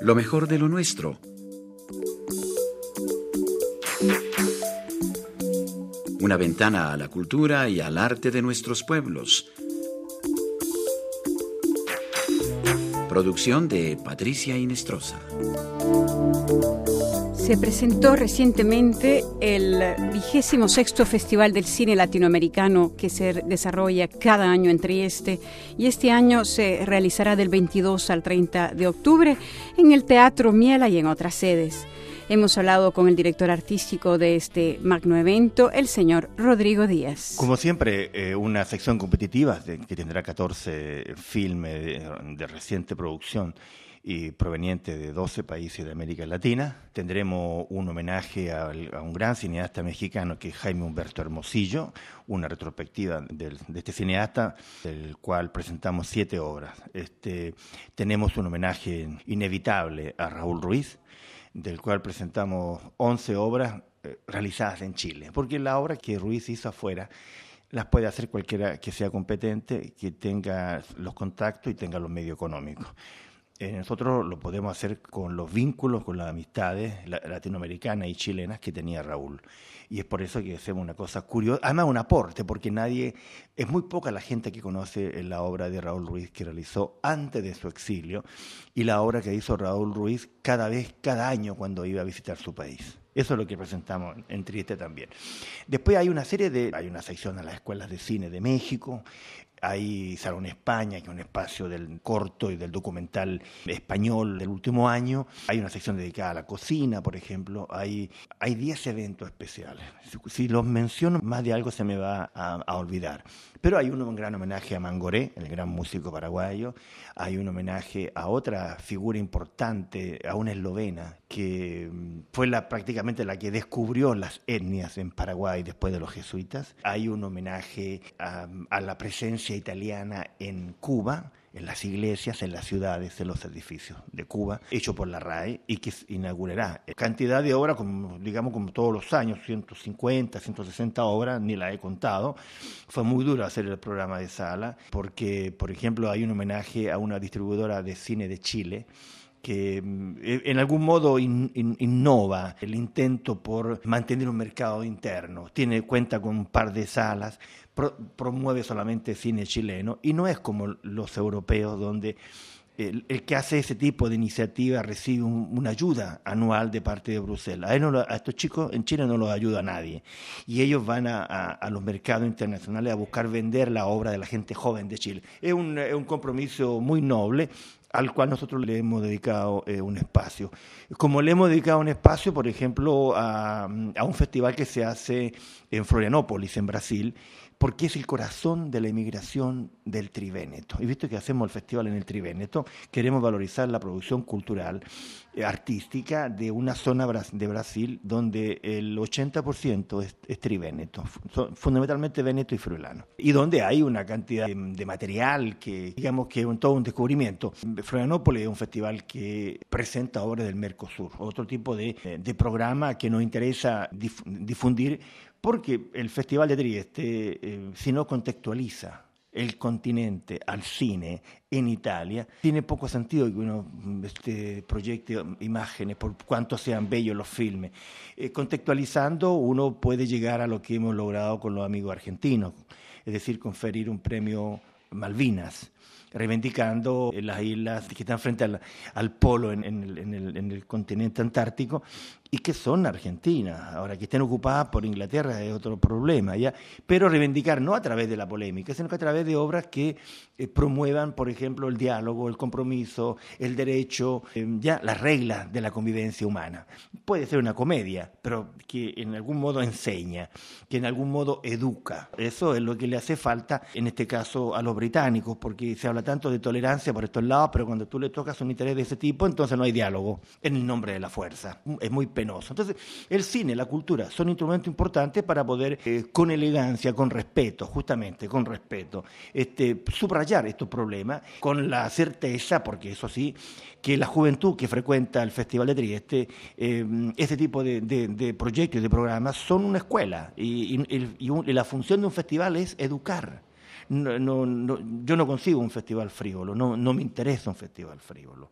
Lo mejor de lo nuestro. Una ventana a la cultura y al arte de nuestros pueblos. Producción de Patricia Inestrosa. Se presentó recientemente el 26º Festival del Cine Latinoamericano que se desarrolla cada año en Trieste, y este año se realizará del 22 al 30 de octubre en el Teatro Miela y en otras sedes. Hemos hablado con el director artístico de este magno evento, el señor Rodrigo Díaz. Como siempre, una sección competitiva que tendrá 14 filmes de reciente producción y proveniente de 12 países de América Latina. Tendremos un homenaje a un gran cineasta mexicano que es Jaime Humberto Hermosillo, una retrospectiva de este cineasta, del cual presentamos 7 obras. Tenemos un homenaje inevitable a Raúl Ruiz, del cual presentamos 11 obras realizadas en Chile, porque la obra que Ruiz hizo afuera las puede hacer cualquiera que sea competente, que tenga los contactos y tenga los medios económicos. Nosotros lo podemos hacer con los vínculos, con las amistades latinoamericanas y chilenas que tenía Raúl. Y es por eso que hacemos una cosa curiosa, además un aporte, porque es muy poca la gente que conoce la obra de Raúl Ruiz que realizó antes de su exilio, y la obra que hizo Raúl Ruiz cada año cuando iba a visitar su país. Eso es lo que presentamos en Trieste también. Después hay una sección a las escuelas de cine de México. Hay Salón España, que es un espacio del corto y del documental español del último año. Hay una sección dedicada a la cocina, por ejemplo. Hay 10 eventos especiales. Si los menciono, más de algo se me va a olvidar. Pero hay un gran homenaje a Mangoré, el gran músico paraguayo. Hay un homenaje a otra figura importante, a una eslovena, que fue prácticamente la que descubrió las etnias en Paraguay después de los jesuitas. Hay un homenaje a la presencia italiana en Cuba, en las iglesias, en las ciudades, en los edificios de Cuba, hecho por la RAE y que inaugurará cantidad de obras, como todos los años, 150, 160 obras, ni la he contado. Fue muy duro hacer el programa de sala, porque, por ejemplo, hay un homenaje a una distribuidora de cine de Chile, que en algún modo innova el intento por mantener un mercado interno. Cuenta con un par de salas, promueve solamente cine chileno, y no es como los europeos, donde el que hace ese tipo de iniciativa recibe una ayuda anual de parte de Bruselas. A estos chicos en Chile no los ayuda nadie, y ellos van a los mercados internacionales a buscar vender la obra de la gente joven de Chile. Es un compromiso muy noble, al cual nosotros le hemos dedicado un espacio. Como le hemos dedicado un espacio, por ejemplo, a un festival que se hace en Florianópolis, en Brasil, porque es el corazón de la emigración del Trivéneto. Y visto que hacemos el festival en el Trivéneto, queremos valorizar la producción cultural, artística de una zona de Brasil donde el 80% es Trivéneto, fundamentalmente Véneto y Friulano, y donde hay una cantidad de material que, digamos, que es todo un descubrimiento. Florianópolis es un festival que presenta obras del Mercosur, otro tipo de programa que nos interesa difundir, porque el Festival de Trieste, si no contextualiza el continente al cine en Italia, tiene poco sentido que uno proyecte imágenes, por cuanto sean bellos los filmes. Contextualizando, uno puede llegar a lo que hemos logrado con los amigos argentinos, es decir, conferir un premio Malvinas, reivindicando las islas que están frente al polo en el continente antártico, y que son argentinas. Ahora, que estén ocupadas por Inglaterra es otro problema, ¿ya? Pero reivindicar no a través de la polémica, sino que a través de obras que promuevan, por ejemplo, el diálogo, el compromiso, el derecho, las reglas de la convivencia humana. Puede ser una comedia, pero que en algún modo enseña, que en algún modo educa. Eso es lo que le hace falta, en este caso, a los británicos, porque se habla tanto de tolerancia por estos lados, pero cuando tú le tocas un interés de ese tipo, entonces no hay diálogo, en el nombre de la fuerza. Es muy penoso. Entonces, el cine, la cultura, son instrumentos importantes para poder, con elegancia, con respeto, justamente, con respeto, subrayar estos problemas, con la certeza, porque eso sí, que la juventud que frecuenta el Festival de Trieste, este tipo de proyectos y de programas son una escuela, y la función de un festival es educar. Yo no consigo un festival frívolo, no me interesa un festival frívolo.